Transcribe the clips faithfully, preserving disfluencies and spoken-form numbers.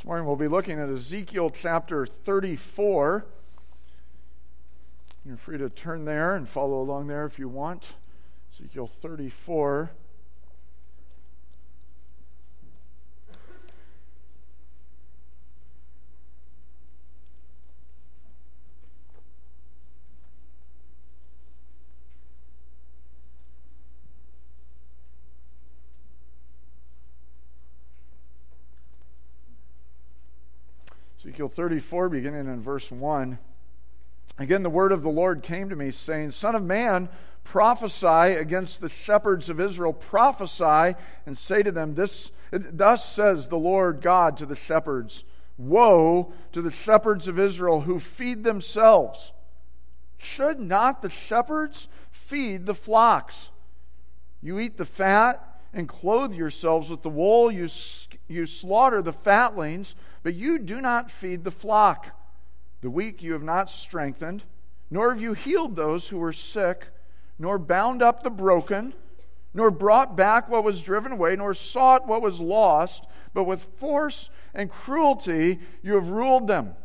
This morning we'll be looking at Ezekiel chapter thirty-four. You're free to turn there and follow along there if you want. Ezekiel thirty-four. Ezekiel thirty-four, beginning in verse one. Again, the word of the Lord came to me, saying, Son of man, prophesy against the shepherds of Israel. Prophesy and say to them, this, Thus says the Lord God to the shepherds, Woe to the shepherds of Israel who feed themselves. Should not the shepherds feed the flocks? You eat the fat and clothe yourselves with the wool. You, you slaughter the fatlings, but you do not feed the flock. The weak you have not strengthened, nor have you healed those who were sick, nor bound up the broken, nor brought back what was driven away, nor sought what was lost, but with force and cruelty you have ruled them.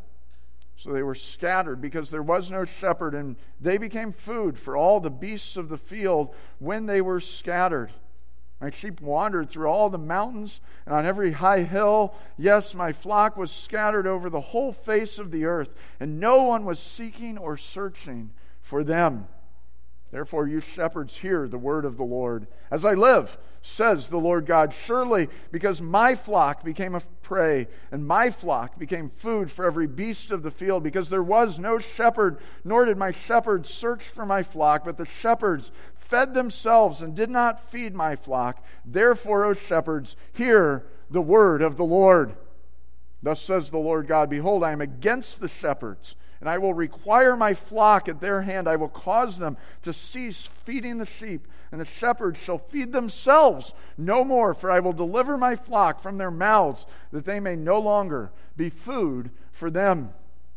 So they were scattered because there was no shepherd, and they became food for all the beasts of the field when they were scattered. My sheep wandered through all the mountains and on every high hill. Yes, my flock was scattered over the whole face of the earth, and no one was seeking or searching for them. Therefore, you shepherds, hear the word of the Lord. As I live, says the Lord God, surely because my flock became a prey, and my flock became food for every beast of the field, because there was no shepherd, nor did my shepherds search for my flock, but the shepherds fed themselves and did not feed my flock. Therefore, O shepherds, hear the word of the Lord. Thus says the Lord God, Behold, I am against the shepherds, and I will require my flock at their hand. I will cause them to cease feeding the sheep, and the shepherds shall feed themselves no more, for I will deliver my flock from their mouths, that they may no longer be food for them.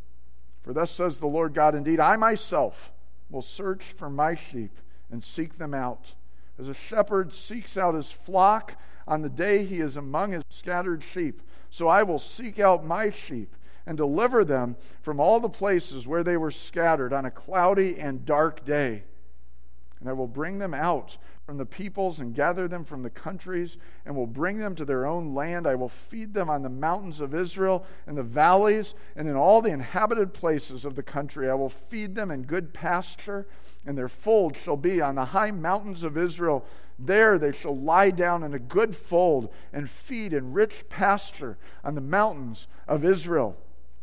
For thus says the Lord God, Indeed, I myself will search for my sheep and seek them out. As a shepherd seeks out his flock on the day he is among his scattered sheep, so I will seek out my sheep and deliver them from all the places where they were scattered on a cloudy and dark day. And I will bring them out from the peoples and gather them from the countries and will bring them to their own land. I will feed them on the mountains of Israel, in the valleys, and in all the inhabited places of the country. I will feed them in good pasture, and their fold shall be on the high mountains of Israel. There they shall lie down in a good fold and feed in rich pasture on the mountains of Israel.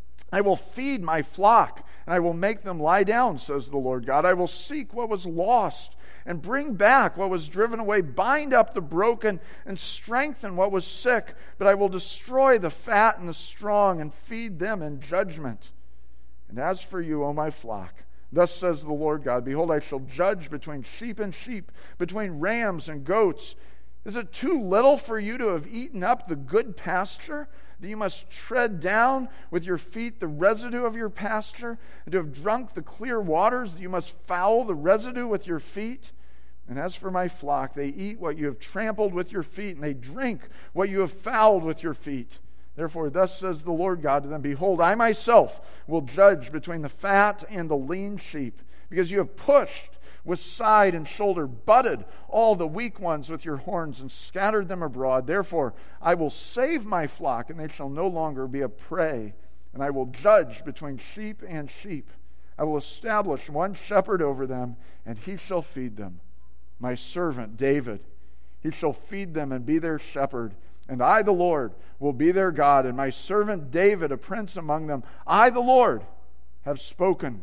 I will feed my flock, and I will make them lie down, says the Lord God. I will seek what was lost and bring back what was driven away, bind up the broken and strengthen what was sick. But I will destroy the fat and the strong and feed them in judgment. And as for you, O my flock, thus says the Lord God, Behold, I shall judge between sheep and sheep, between rams and goats. Is it too little for you to have eaten up the good pasture, that you must tread down with your feet the residue of your pasture, and to have drunk the clear waters, that you must foul the residue with your feet? And as for my flock, they eat what you have trampled with your feet, and they drink what you have fouled with your feet. Therefore, thus says the Lord God to them, Behold, I myself will judge between the fat and the lean sheep, because you have pushed with side and shoulder, butted all the weak ones with your horns, and scattered them abroad. Therefore, I will save my flock, and they shall no longer be a prey. And I will judge between sheep and sheep. I will establish one shepherd over them, and he shall feed them. My servant David, he shall feed them and be their shepherd. And I, the Lord, will be their God, and my servant David, a prince among them. I, the Lord, have spoken.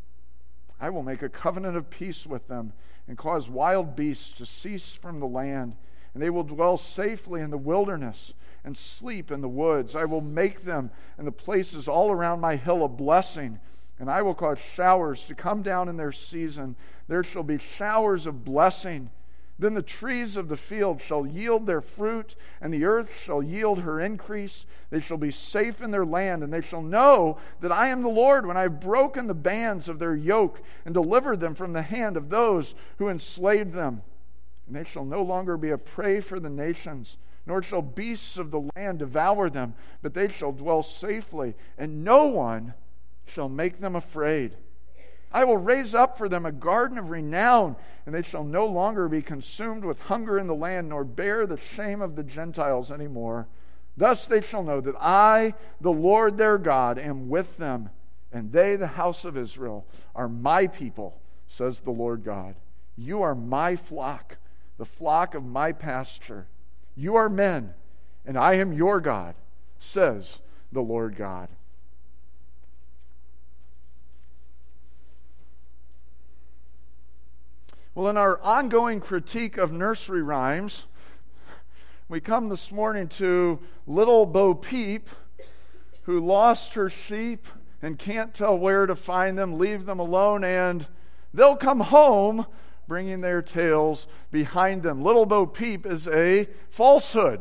I will make a covenant of peace with them and cause wild beasts to cease from the land, and they will dwell safely in the wilderness and sleep in the woods. I will make them and the places all around my hill a blessing, and I will cause showers to come down in their season. There shall be showers of blessing. Then the trees of the field shall yield their fruit, and the earth shall yield her increase. They shall be safe in their land, and they shall know that I am the Lord when I have broken the bands of their yoke and delivered them from the hand of those who enslaved them. And they shall no longer be a prey for the nations, nor shall beasts of the land devour them, but they shall dwell safely, and no one shall make them afraid. I will raise up for them a garden of renown, and they shall no longer be consumed with hunger in the land, nor bear the shame of the Gentiles any more. Thus they shall know that I, the Lord their God, am with them, and they, the house of Israel, are my people, says the Lord God. You are my flock, the flock of my pasture. You are men, and I am your God, says the Lord God. Well, in our ongoing critique of nursery rhymes, we come this morning to little Bo Peep, who lost her sheep and can't tell where to find them, leave them alone, and they'll come home bringing their tails behind them. Little Bo Peep is a falsehood.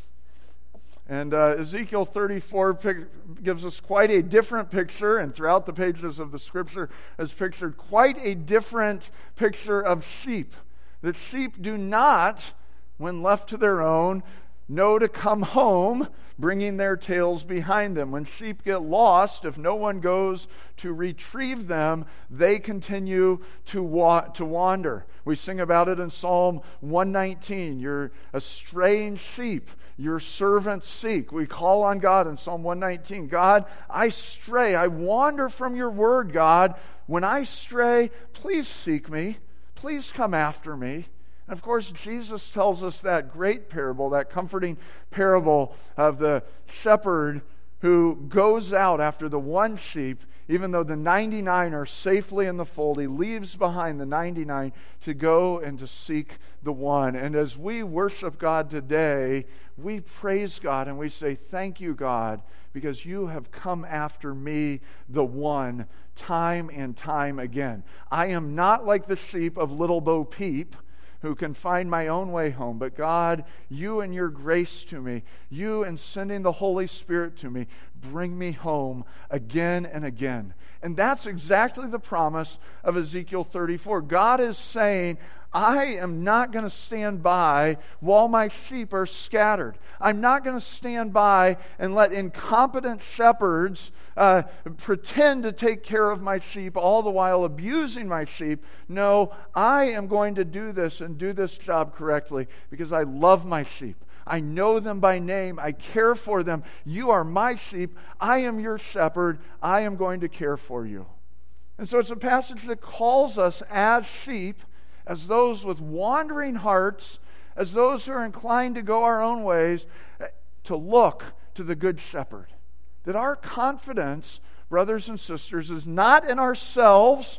And uh, Ezekiel thirty-four pic- gives us quite a different picture, and throughout the pages of the Scripture is pictured quite a different picture of sheep. That sheep do not, when left to their own, know to come home, bringing their tails behind them. When sheep get lost, if no one goes to retrieve them, they continue to wa- to wander. We sing about it in Psalm one nineteen. You're a strange sheep, your servants seek. We call on God in Psalm one nineteen. God, I stray, I wander from your word, God. When I stray, please seek me. Please come after me. And of course, Jesus tells us that great parable, that comforting parable of the shepherd who goes out after the one sheep, even though the ninety-nine are safely in the fold. He leaves behind the ninety-nine to go and to seek the one. And as we worship God today, we praise God and we say, thank you, God, because you have come after me, the one, time and time again. I am not like the sheep of little Bo Peep, who can find my own way home. But God, you and your grace to me, you and sending the Holy Spirit to me, bring me home again and again. And that's exactly the promise of Ezekiel thirty-four. God is saying, I am not going to stand by while my sheep are scattered. I'm not going to stand by and let incompetent shepherds uh, pretend to take care of my sheep, all the while abusing my sheep. No, I am going to do this and do this job correctly because I love my sheep. I know them by name. I care for them. You are my sheep. I am your shepherd. I am going to care for you. And so it's a passage that calls us as sheep, as those with wandering hearts, as those who are inclined to go our own ways, to look to the Good Shepherd. That our confidence, brothers and sisters, is not in ourselves,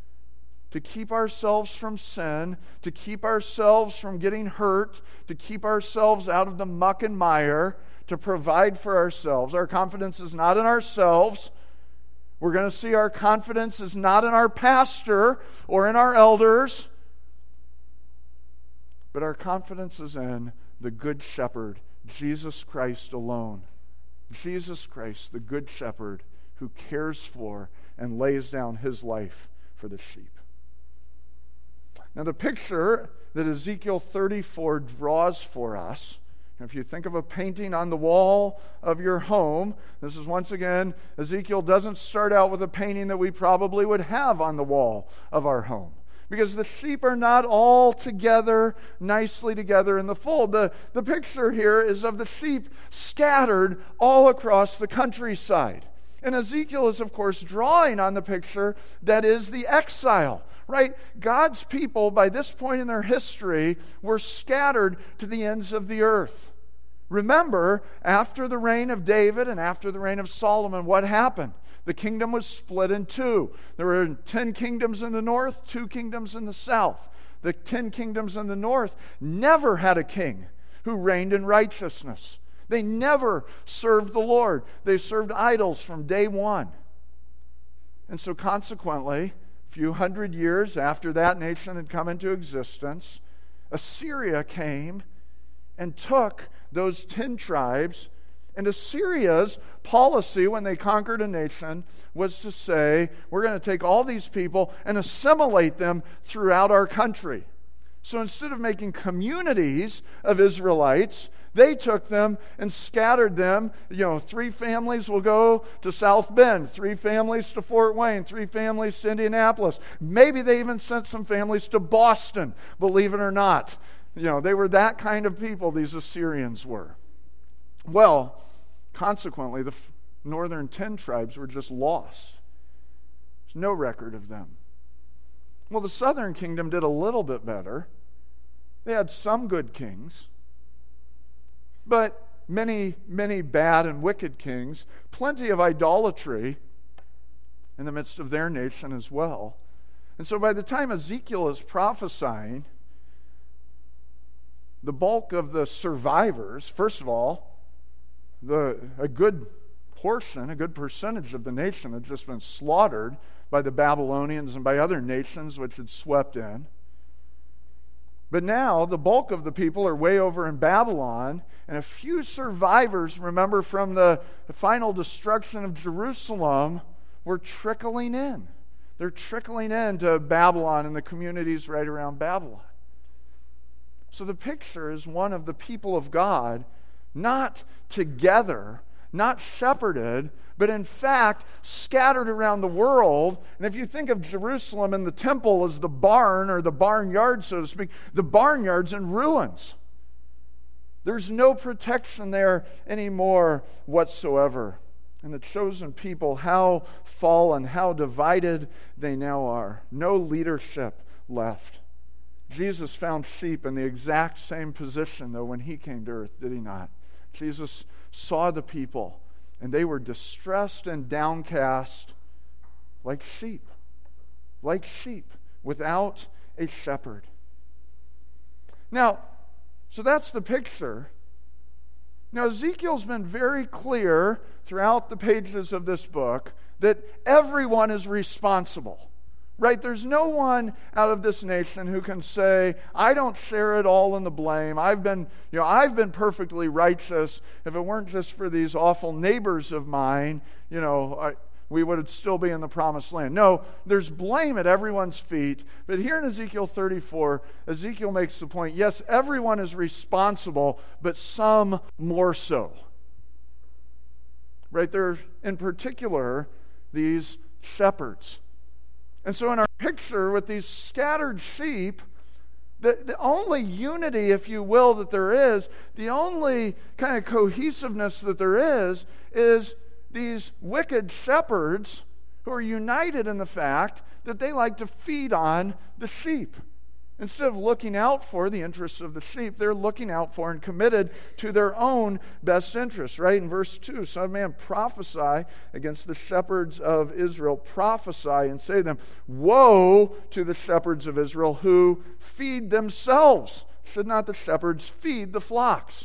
to keep ourselves from sin, to keep ourselves from getting hurt, to keep ourselves out of the muck and mire, to provide for ourselves. Our confidence is not in ourselves. We're going to see our confidence is not in our pastor or in our elders, but our confidence is in the Good Shepherd, Jesus Christ alone. Jesus Christ, the Good Shepherd, who cares for and lays down his life for the sheep. Now, the picture that Ezekiel thirty-four draws for us, if you think of a painting on the wall of your home, this is once again, Ezekiel doesn't start out with a painting that we probably would have on the wall of our home, because the sheep are not all together, nicely together in the fold. The, the picture here is of the sheep scattered all across the countryside. And Ezekiel is, of course, drawing on the picture that is the exile, right? God's people, by this point in their history, were scattered to the ends of the earth. Remember, after the reign of David and after the reign of Solomon, what happened? The kingdom was split in two. There were ten kingdoms in the north, two kingdoms in the south. The ten kingdoms in the north never had a king who reigned in righteousness. They never served the Lord. They served idols from day one. And so consequently, a few hundred years after that nation had come into existence, Assyria came and took those ten tribes. And Assyria's policy when they conquered a nation was to say, we're going to take all these people and assimilate them throughout our country. So instead of making communities of Israelites, they took them and scattered them. You know, three families will go to South Bend, three families to Fort Wayne, three families to Indianapolis. Maybe they even sent some families to Boston, believe it or not. You know, they were that kind of people, these Assyrians were. Well, consequently, the northern ten tribes were just lost. There's no record of them. Well, the southern kingdom did a little bit better. They had some good kings, but many, many bad and wicked kings, plenty of idolatry in the midst of their nation as well. And so by the time Ezekiel is prophesying, the bulk of the survivors, first of all, the a good portion, a good percentage of the nation had just been slaughtered by the Babylonians and by other nations which had swept in. But now the bulk of the people are way over in Babylon, and a few survivors, remember, from the final destruction of Jerusalem, were trickling in. They're trickling into Babylon and the communities right around Babylon. So the picture is one of the people of God not together, not shepherded, but in fact scattered around the world. And if you think of Jerusalem and the temple as the barn or the barnyard, so to speak, the barnyard's in ruins. There's no protection there anymore whatsoever. And the chosen people, how fallen, how divided they now are. No leadership left. Jesus found sheep in the exact same position, though, when he came to earth, did he not? Jesus saw the people, and they were distressed and downcast like sheep, like sheep, without a shepherd. Now, so that's the picture. Now, Ezekiel's been very clear throughout the pages of this book that everyone is responsible. Right? There's no one out of this nation who can say, I don't share it all in the blame. I've been, you know, I've been perfectly righteous. If it weren't just for these awful neighbors of mine, you know, I, we would still be in the promised land. No, there's blame at everyone's feet. But here in Ezekiel thirty-four, Ezekiel makes the point, yes, everyone is responsible, but some more so. Right? There, in particular, these shepherds. And so in our picture with these scattered sheep, the, the only unity, if you will, that there is, the only kind of cohesiveness that there is, is these wicked shepherds who are united in the fact that they like to feed on the sheep. Instead of looking out for the interests of the sheep, they're looking out for and committed to their own best interests. Right? In verse two, Son of man, prophesy against the shepherds of Israel. Prophesy and say to them, woe to the shepherds of Israel who feed themselves. Should not the shepherds feed the flocks?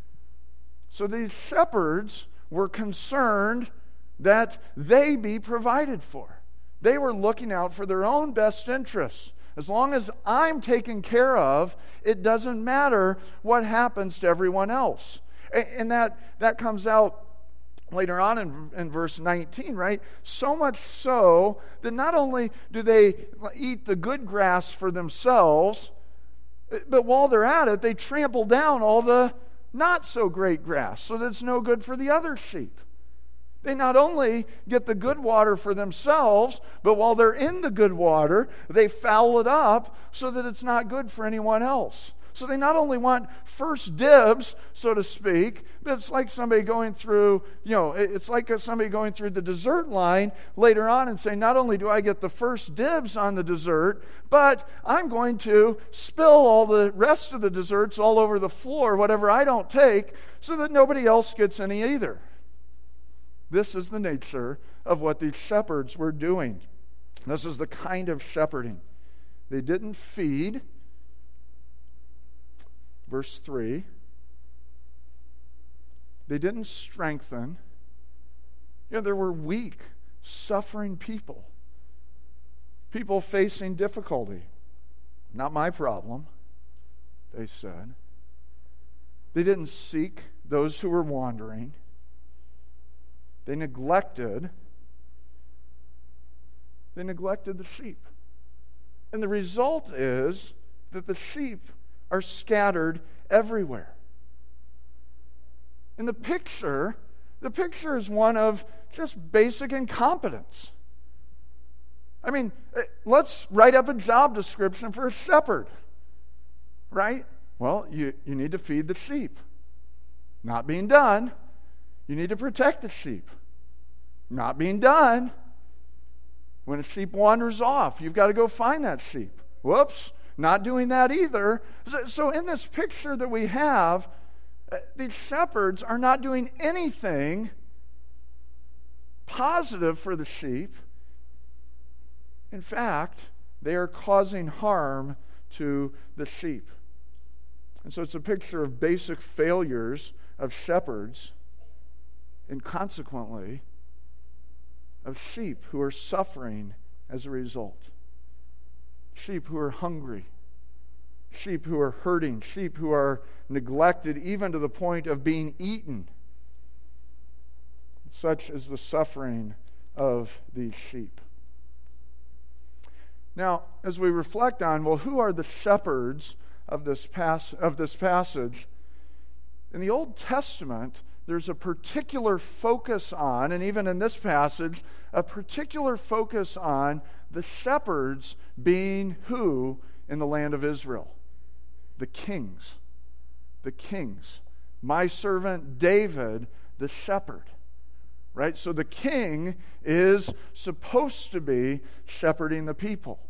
So these shepherds were concerned that they be provided for. They were looking out for their own best interests. As long as I'm taken care of, it doesn't matter what happens to everyone else. And that, that comes out later on in, in verse nineteen, right? So much so that not only do they eat the good grass for themselves, but while they're at it, they trample down all the not so great grass so that it's no good for the other sheep. They not only get the good water for themselves, but while they're in the good water, they foul it up so that it's not good for anyone else. So they not only want first dibs, so to speak, but it's like somebody going through, you know, it's like somebody going through the dessert line later on and saying, not only do I get the first dibs on the dessert, but I'm going to spill all the rest of the desserts all over the floor, whatever I don't take, so that nobody else gets any either. This is the nature of what these shepherds were doing. This is the kind of shepherding. They didn't feed. Verse three. They didn't strengthen. You know, there were weak, suffering people. People facing difficulty. Not my problem, they said. They didn't seek those who were wandering. They neglected, they neglected the sheep. And the result is that the sheep are scattered everywhere. And the picture, the picture is one of just basic incompetence. I mean, let's write up a job description for a shepherd, right? Well, you, you need to feed the sheep. Not being done. You need to protect the sheep. Not being done. When a sheep wanders off, you've got to go find that sheep. Whoops, not doing that either. So in this picture that we have, these shepherds are not doing anything positive for the sheep. In fact, they are causing harm to the sheep. And so it's a picture of basic failures of shepherds, and consequently of sheep who are suffering as a result. Sheep who are hungry. Sheep who are hurting. Sheep who are neglected even to the point of being eaten. Such is the suffering of these sheep. Now, as we reflect on, well, who are the shepherds of this pas- of this passage? In the Old Testament, there's a particular focus on, and even in this passage, a particular focus on the shepherds being who in the land of Israel? The kings. The kings. My servant David, the shepherd. Right? So the king is supposed to be shepherding the people.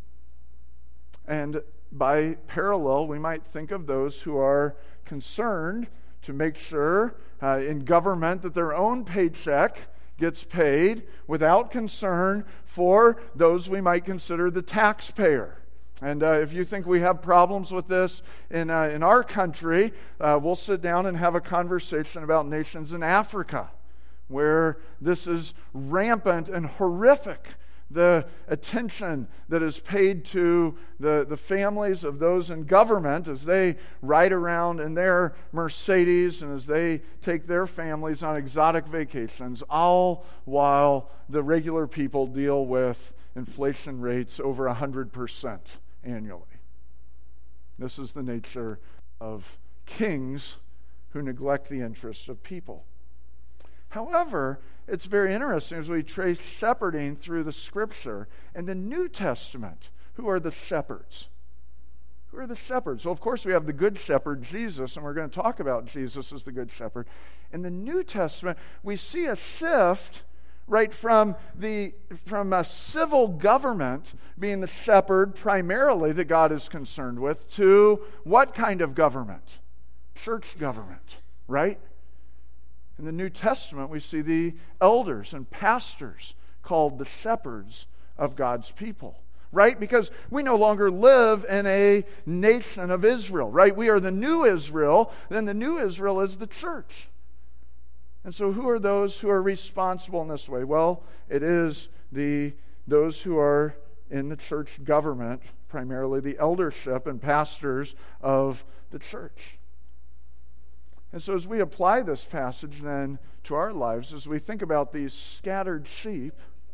And by parallel, we might think of those who are concerned to make sure uh, in government that their own paycheck gets paid without concern for those we might consider the taxpayer. And uh, if you think we have problems with this in, uh, in our country, uh, we'll sit down and have a conversation about nations in Africa, where this is rampant and horrific. The attention that is paid to the, the families of those in government as they ride around in their Mercedes and as they take their families on exotic vacations, all while the regular people deal with inflation rates over one hundred percent annually. This is the nature of kings who neglect the interests of people. However, it's very interesting as we trace shepherding through the Scripture. In the New Testament, who are the shepherds? Who are the shepherds? Well, of course, we have the Good Shepherd, Jesus, and we're going to talk about Jesus as the Good Shepherd. In the New Testament, we see a shift right from the from a civil government being the shepherd primarily that God is concerned with to what kind of government? Church government, right? In the New Testament, we see the elders and pastors called the shepherds of God's people, right? Because we no longer live in a nation of Israel, right? We are the new Israel, then the new Israel is the church. And so who are those who are responsible in this way? Well, it is the those who are in the church government, primarily the eldership and pastors of the church. And so as we apply this passage then to our lives, as we think about these scattered sheep,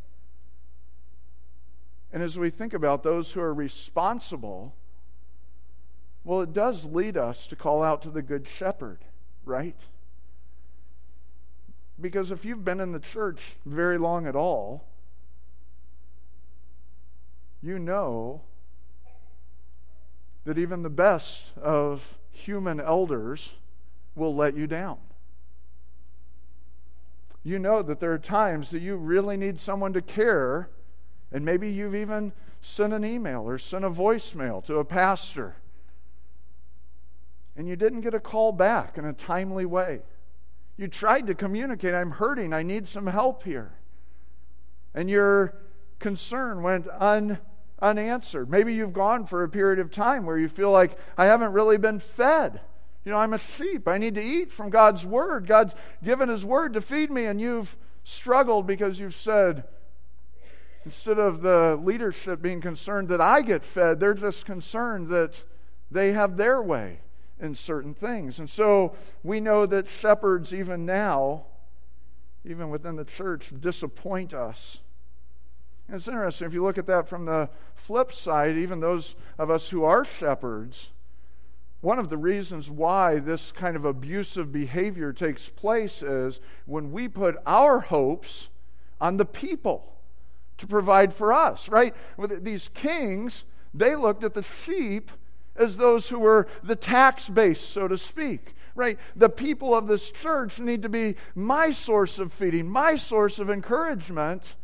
and as we think about those who are responsible, well, it does lead us to call out to the Good Shepherd, right? Because if you've been in the church very long at all, you know that even the best of human elders will let you down. You know that there are times that you really need someone to care, and maybe you've even sent an email or sent a voicemail to a pastor, and you didn't get a call back in a timely way. You tried to communicate, I'm hurting, I need some help here. And your concern went un, unanswered. Maybe you've gone for a period of time where you feel like, I haven't really been fed. You know, I'm a sheep. I need to eat from God's Word. God's given His Word to feed me, and you've struggled because you've said, instead of the leadership being concerned that I get fed, they're just concerned that they have their way in certain things. And so we know that shepherds even now, even within the church, disappoint us. And it's interesting, if you look at that from the flip side, even those of us who are shepherds, one of the reasons why this kind of abusive behavior takes place is when we put our hopes on the people to provide for us, right? These kings, they looked at the sheep as those who were the tax base, so to speak, right? The people of this church need to be my source of feeding, my source of encouragement.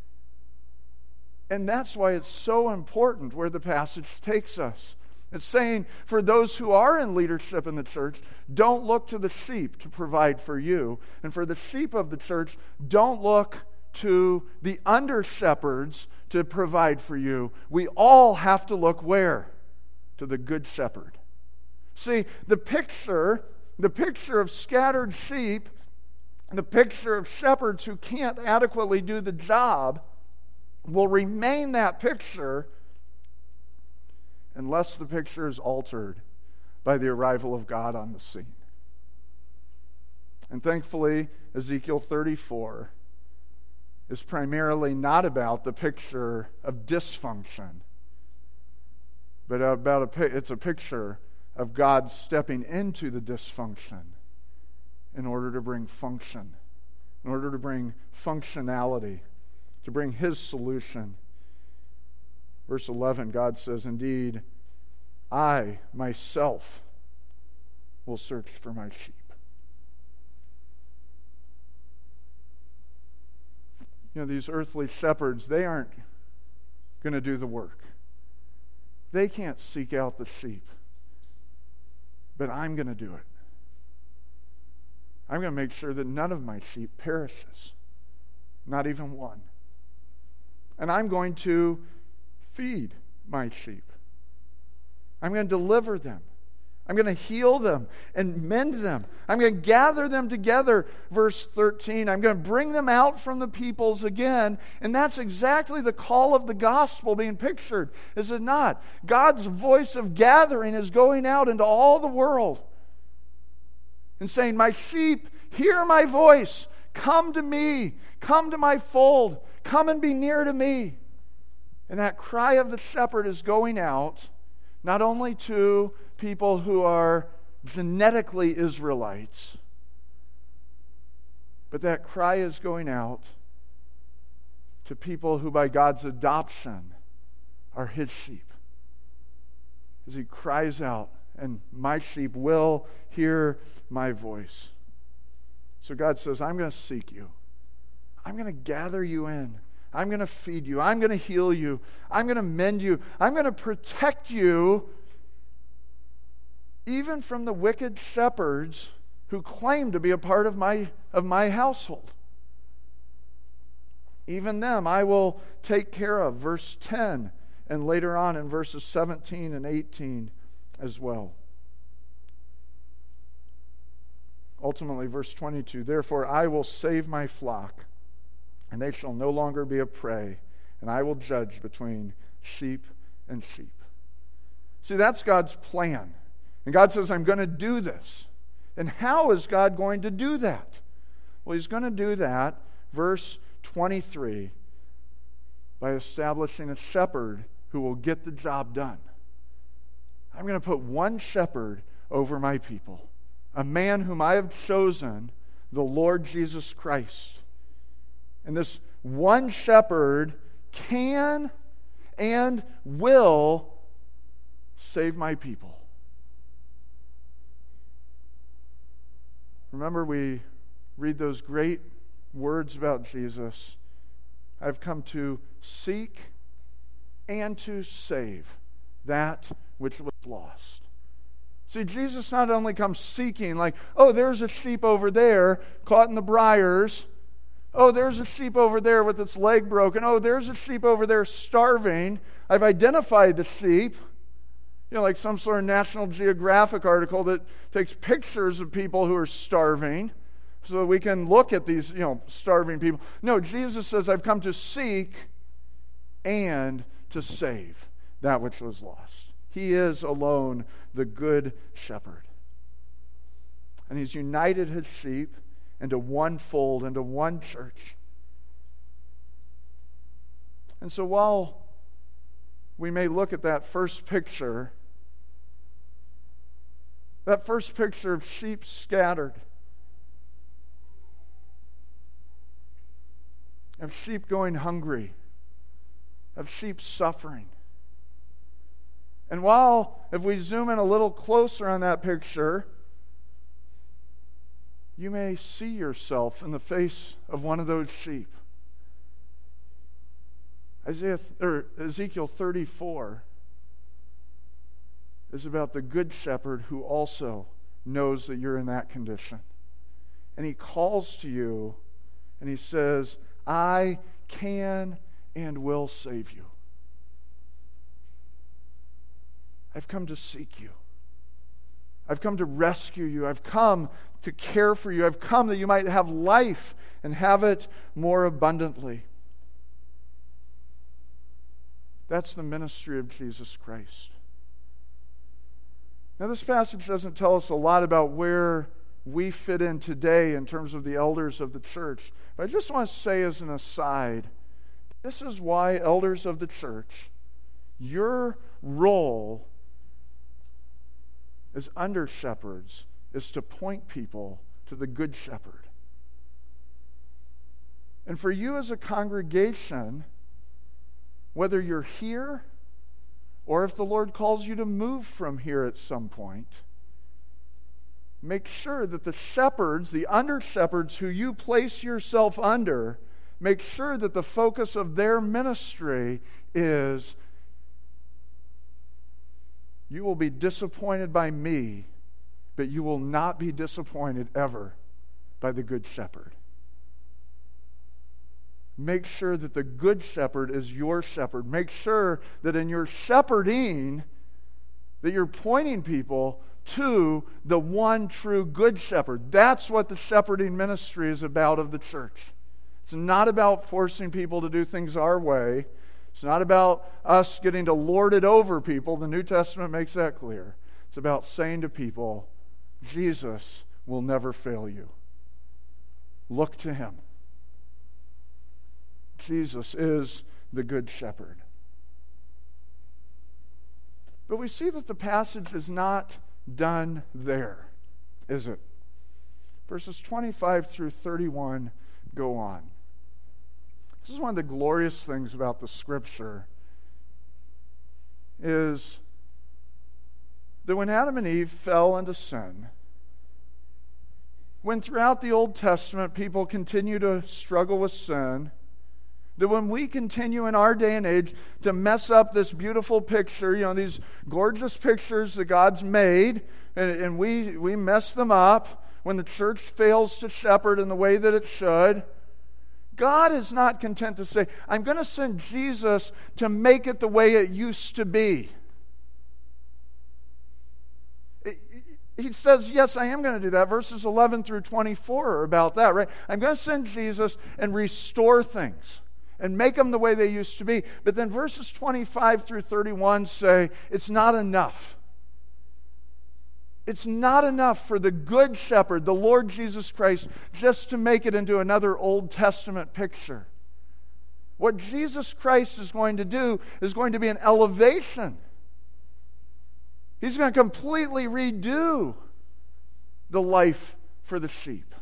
And that's why it's so important where the passage takes us. It's saying for those who are in leadership in the church, don't look to the sheep to provide for you. And for the sheep of the church, don't look to the under-shepherds to provide for you. We all have to look where? To the good shepherd. See, the picture, the picture of scattered sheep, the picture of shepherds who can't adequately do the job will remain that picture unless the picture is altered by the arrival of God on the scene. And thankfully, Ezekiel thirty-four is primarily not about the picture of dysfunction, but about a, it's a picture of God stepping into the dysfunction in order to bring function, in order to bring functionality, to bring His solution. Verse eleven, God says, "Indeed, I myself will search for my sheep." You know, these earthly shepherds, they aren't going to do the work. They can't seek out the sheep. But I'm going to do it. I'm going to make sure that none of my sheep perishes. Not even one. And I'm going to feed my sheep. I'm going to deliver them. I'm going to heal them and mend them. I'm going to gather them together. Verse thirteen, I'm going to bring them out from the peoples again. And that's exactly the call of the gospel being pictured, is it not? God's voice of gathering is going out into all the world and saying, my sheep, hear my voice. Come to me. Come to my fold. Come and be near to me. And that cry of the shepherd is going out not only to people who are genetically Israelites, but that cry is going out to people who by God's adoption are His sheep. As He cries out, and my sheep will hear my voice. So God says, I'm going to seek you. I'm going to gather you in. I'm going to feed you. I'm going to heal you. I'm going to mend you. I'm going to protect you even from the wicked shepherds who claim to be a part of my, of my household. Even them I will take care of. Verse ten, and later on in verses seventeen and eighteen as well. Ultimately, verse twenty-two, therefore I will save my flock, and they shall no longer be a prey, and I will judge between sheep and sheep. See, that's God's plan. And God says, I'm going to do this. And how is God going to do that? Well, He's going to do that, verse twenty-three, by establishing a shepherd who will get the job done. I'm going to put one shepherd over my people, a man whom I have chosen, the Lord Jesus Christ. And this one shepherd can and will save my people. Remember, we read those great words about Jesus. I've come to seek and to save that which was lost. See, Jesus not only comes seeking, like, oh, there's a sheep over there caught in the briars. Oh, there's a sheep over there with its leg broken. Oh, there's a sheep over there starving. I've identified the sheep. You know, like some sort of National Geographic article that takes pictures of people who are starving so that we can look at these, you know, starving people. No, Jesus says, I've come to seek and to save that which was lost. He is alone the good shepherd. And He's united His sheep into one fold, into one church. And so while we may look at that first picture, that first picture of sheep scattered, of sheep going hungry, of sheep suffering. And while, if we zoom in a little closer on that picture, you may see yourself in the face of one of those sheep. Isaiah or Ezekiel thirty-four is about the good shepherd who also knows that you're in that condition. And he calls to you and he says, I can and will save you. I've come to seek you. I've come to rescue you. I've come to care for you. I've come that you might have life and have it more abundantly. That's the ministry of Jesus Christ. Now, this passage doesn't tell us a lot about where we fit in today in terms of the elders of the church. But I just want to say as an aside, this is why elders of the church, your role as under shepherds is to point people to the good shepherd. And for you as a congregation, whether you're here or if the Lord calls you to move from here at some point, make sure that the shepherds, the under-shepherds who you place yourself under, make sure that the focus of their ministry is, you will be disappointed by me, but you will not be disappointed ever by the Good Shepherd. Make sure that the Good Shepherd is your shepherd. Make sure that in your shepherding, that you're pointing people to the one true Good Shepherd. That's what the shepherding ministry is about of the church. It's not about forcing people to do things our way. It's not about us getting to lord it over people. The New Testament makes that clear. It's about saying to people, Jesus will never fail you. Look to him. Jesus is the Good Shepherd. But we see that the passage is not done there, is it? Verses twenty-five through thirty-one go on. This is one of the glorious things about the Scripture, is that when Adam and Eve fell into sin, when throughout the Old Testament people continue to struggle with sin, that when we continue in our day and age to mess up this beautiful picture, you know, these gorgeous pictures that God's made, and, and we, we mess them up, when the church fails to shepherd in the way that it should, God is not content to say, I'm going to send Jesus to make it the way it used to be. He says, yes, I am going to do that. Verses eleven through twenty-four are about that, right? I'm going to send Jesus and restore things and make them the way they used to be. But then verses twenty-five through thirty-one say, it's not enough. It's not enough for the Good Shepherd, the Lord Jesus Christ, just to make it into another Old Testament picture. What Jesus Christ is going to do is going to be an elevation. He's going to completely redo the life for the sheep.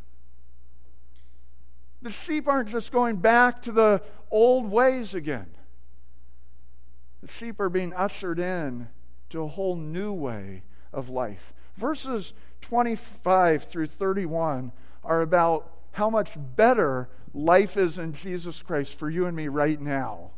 The sheep aren't just going back to the old ways again. The sheep are being ushered in to a whole new way of life. Verses twenty-five through thirty-one are about how much better life is in Jesus Christ for you and me right now.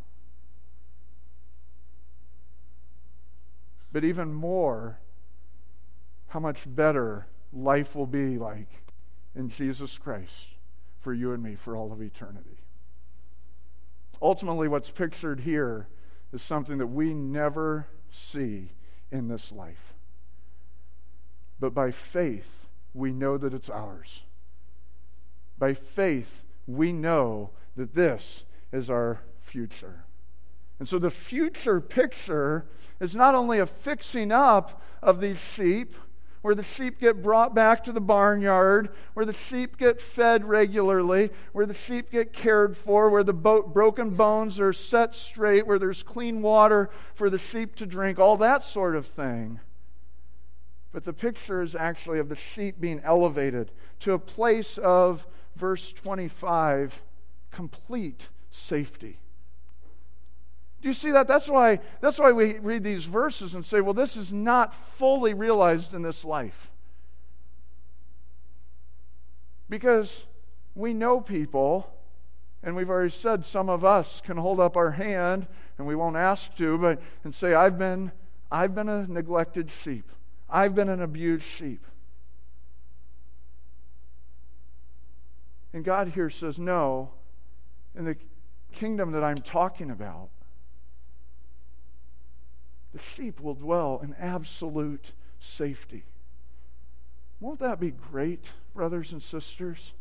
But even more, how much better life will be like in Jesus Christ for you and me for all of eternity. Ultimately, what's pictured here is something that we never see in this life. But by faith, we know that it's ours. By faith, we know that this is our future. And so the future picture is not only a fixing up of these sheep where the sheep get brought back to the barnyard, where the sheep get fed regularly, where the sheep get cared for, where the bo- broken bones are set straight, where there's clean water for the sheep to drink, all that sort of thing. But the picture is actually of the sheep being elevated to a place of, verse twenty-five, complete safety. Do you see that? That's why, that's why we read these verses and say, well, this is not fully realized in this life. Because we know people, and we've already said some of us can hold up our hand, and we won't ask to, but and say, I've been, I've been a neglected sheep. I've been an abused sheep. And God here says, no, in the kingdom that I'm talking about, the sheep will dwell in absolute safety. Won't that be great, brothers and sisters?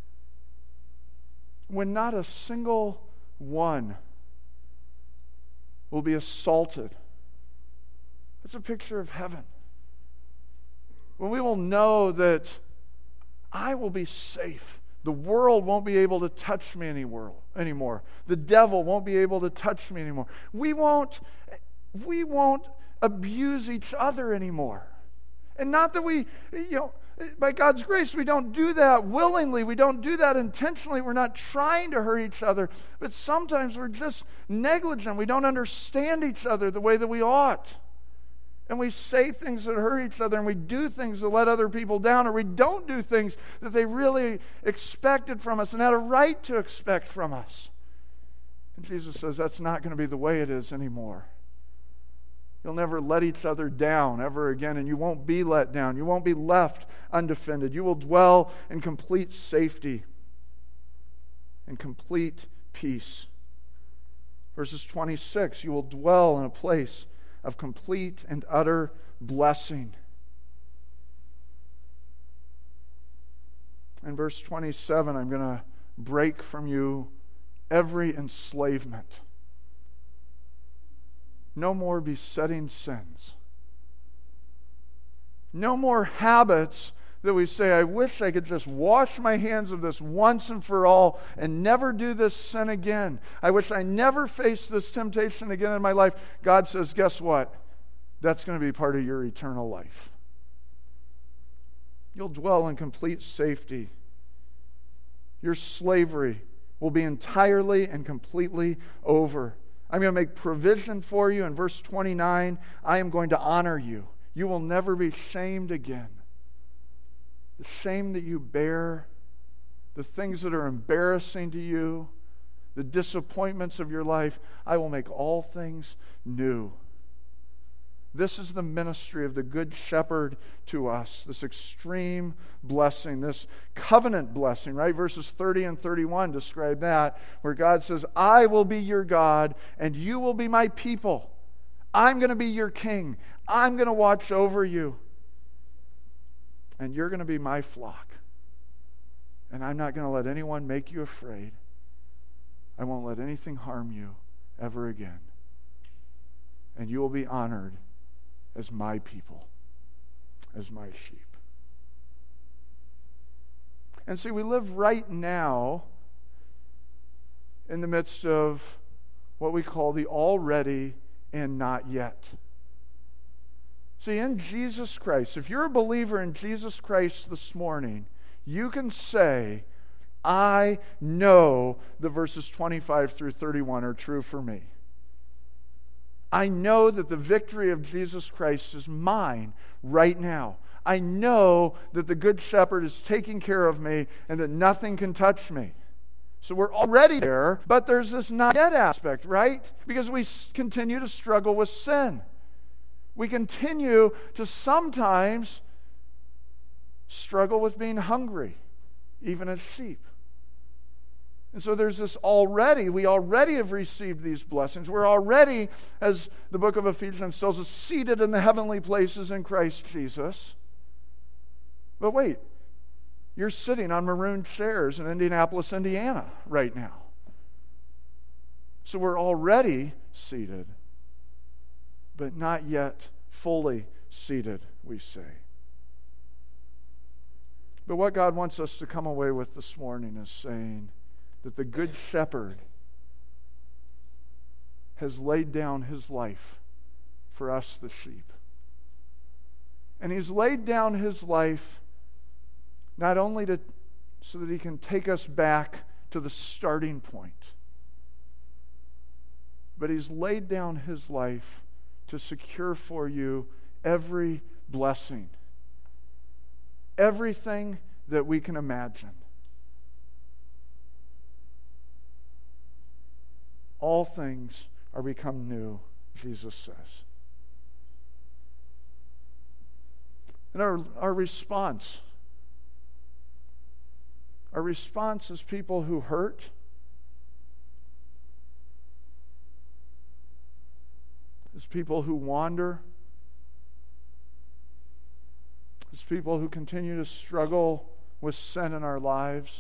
When not a single one will be assaulted. It's a picture of heaven. When we will know that I will be safe. The world won't be able to touch me anymore. The devil won't be able to touch me anymore. We won't, we won't abuse each other anymore. And not that we, you know, by God's grace, we don't do that willingly. We don't do that intentionally. We're not trying to hurt each other. But sometimes we're just negligent. We don't understand each other the way that we ought. And we say things that hurt each other, and we do things that let other people down, or we don't do things that they really expected from us and had a right to expect from us. And Jesus says that's not going to be the way it is anymore. You'll never let each other down ever again, and you won't be let down. You won't be left undefended. You will dwell in complete safety and complete peace. Verses twenty-six, you will dwell in a place of complete and utter blessing. In verse twenty-seven, I'm going to break from you every enslavement. No more besetting sins. No more habits that we say, I wish I could just wash my hands of this once and for all and never do this sin again. I wish I never faced this temptation again in my life. God says, guess what? That's going to be part of your eternal life. You'll dwell in complete safety. Your slavery will be entirely and completely over. I'm going to make provision for you. In verse twenty-nine, I am going to honor you. You will never be shamed again. The shame that you bear, the things that are embarrassing to you, the disappointments of your life, I will make all things new. This is the ministry of the Good Shepherd to us, this extreme blessing, this covenant blessing, right? Verses thirty and thirty-one describe that, where God says, I will be your God, and you will be my people. I'm going to be your king. I'm going to watch over you. And you're going to be my flock. And I'm not going to let anyone make you afraid. I won't let anything harm you ever again. And you will be honored as my people, as my sheep. And see, we live right now in the midst of what we call the already and not yet. See, in Jesus Christ, if you're a believer in Jesus Christ this morning, you can say, I know the verses twenty-five through thirty-one are true for me. I know that the victory of Jesus Christ is mine right now. I know that the Good Shepherd is taking care of me and that nothing can touch me. So we're already there, but there's this not yet aspect, right? Because we continue to struggle with sin. We continue to sometimes struggle with being hungry, even as sheep. And so there's this already, we already have received these blessings. We're already, as the book of Ephesians tells us, seated in the heavenly places in Christ Jesus. But wait, you're sitting on maroon chairs in Indianapolis, Indiana right now. So we're already seated, but not yet fully seated, we say. But what God wants us to come away with this morning is saying that the Good Shepherd has laid down his life for us, the sheep. And he's laid down his life not only to, so that he can take us back to the starting point, but he's laid down his life to secure for you every blessing, everything that we can imagine. All things are become new, Jesus says. And our, our response, our response is people who hurt, is people who wander, is people who continue to struggle with sin in our lives.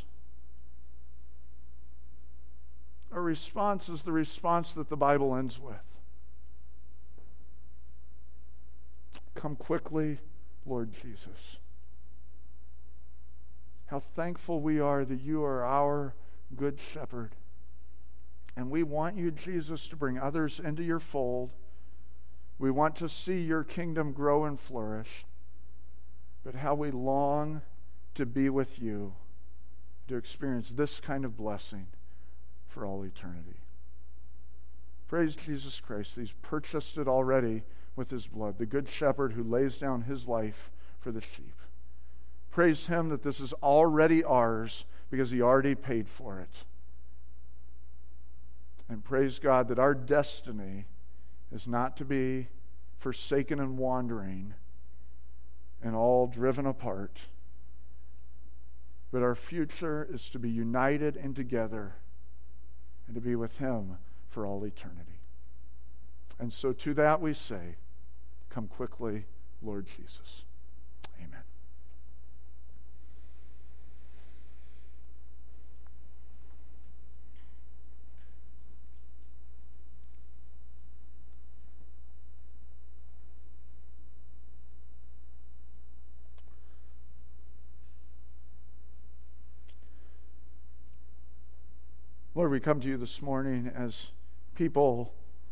Our response is the response that the Bible ends with. Come quickly, Lord Jesus. How thankful we are that you are our good shepherd. And we want you, Jesus, to bring others into your fold. We want to see your kingdom grow and flourish. But how we long to be with you, to experience this kind of blessing for all eternity. Praise Jesus Christ. He's purchased it already with his blood, the good shepherd who lays down his life for the sheep. Praise him that this is already ours because he already paid for it. And praise God that our destiny is not to be forsaken and wandering and all driven apart, but our future is to be united and together and to be with him for all eternity. And so to that we say, come quickly, Lord Jesus. Amen. Lord, we come to you this morning as people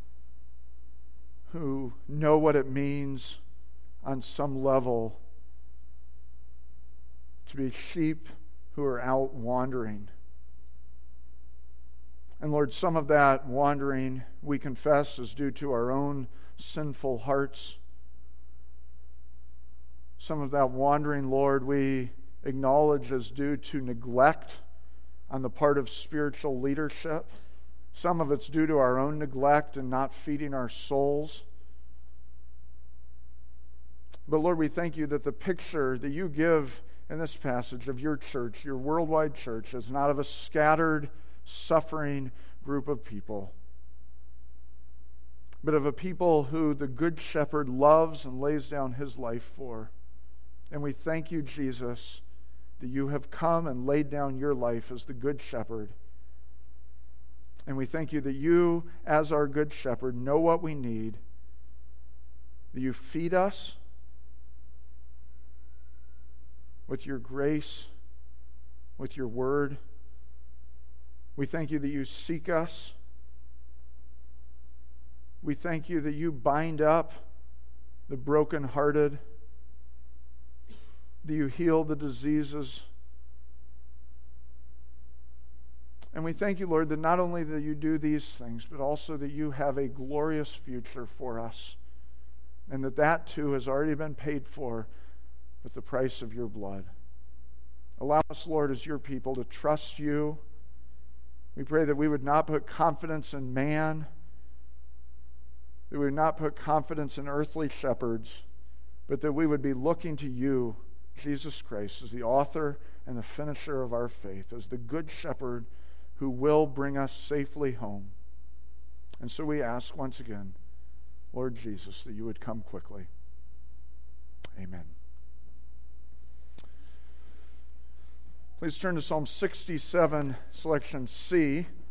who know what it means on some level to be sheep who are out wandering. And Lord, some of that wandering, we confess, is due to our own sinful hearts. Some of that wandering, Lord, we acknowledge is due to neglect on the part of spiritual leadership. Some of it's due to our own neglect and not feeding our souls. But Lord, we thank you that the picture that you give in this passage of your church, your worldwide church, is not of a scattered, suffering group of people, but of a people who the Good Shepherd loves and lays down his life for. And we thank you, Jesus, that you have come and laid down your life as the Good Shepherd. And we thank you that you, as our Good Shepherd, know what we need, that you feed us with your grace, with your word. We thank you that you seek us. We thank you that you bind up the brokenhearted, that you heal the diseases. And we thank you, Lord, that not only that you do these things, but also that you have a glorious future for us, and that that too has already been paid for with the price of your blood. Allow us, Lord, as your people, to trust you. We pray that we would not put confidence in man, that we would not put confidence in earthly shepherds, but that we would be looking to you, Jesus Christ, as the author and the finisher of our faith, as the Good Shepherd who will bring us safely home. And so we ask once again, Lord Jesus, that you would come quickly. Amen. Please turn to Psalm sixty-seven, selection C.